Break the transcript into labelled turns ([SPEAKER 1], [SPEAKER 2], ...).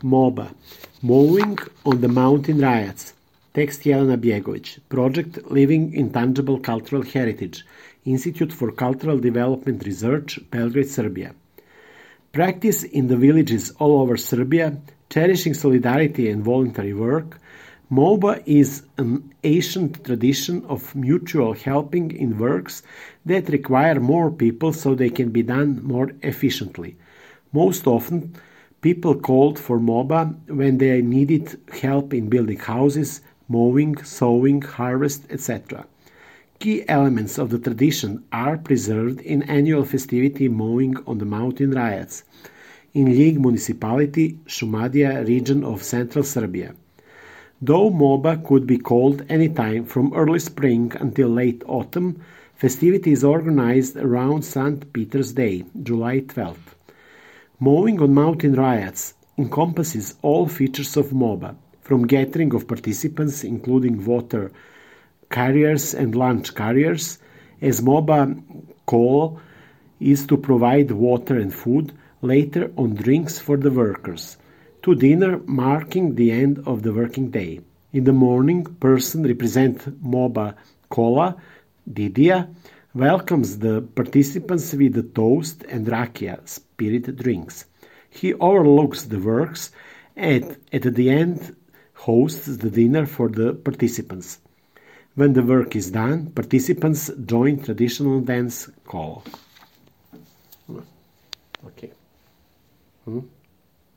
[SPEAKER 1] MOBA, Moving on the Mountain Riots. Tekst Jelena Bjegović. Project Living Intangible Cultural Heritage. Institute for Cultural Development Research, Belgrade, Serbia. Practice in the villages all over Serbia, cherishing solidarity and voluntary work. MOBA is an ancient tradition of mutual helping in works that require more people so they can be done more efficiently. Most often, people called for MOBA when they needed help in building houses, mowing, sowing, harvest, etc. Key elements of the tradition are preserved in annual festivity Mowing on the Mountain Riots in Ljig municipality, Šumadija region of central Serbia. Though MOBA could be called any time from early spring until late autumn, festivity is organized around St. Peter's Day, July 12th. Mowing on Mountain Riots encompasses all features of MOBA, from gathering of participants including water carriers and lunch carriers, as MOBA call is to provide water and food, later on drinks for the workers, to dinner marking the end of the working day. In the morning, person represent MOBA Kola, Didija, welcomes the participants with a toast and rakia, spirit drinks. He overlooks the works and at the end hosts the dinner for the participants. When the work is done, participants join traditional dance call. Okay.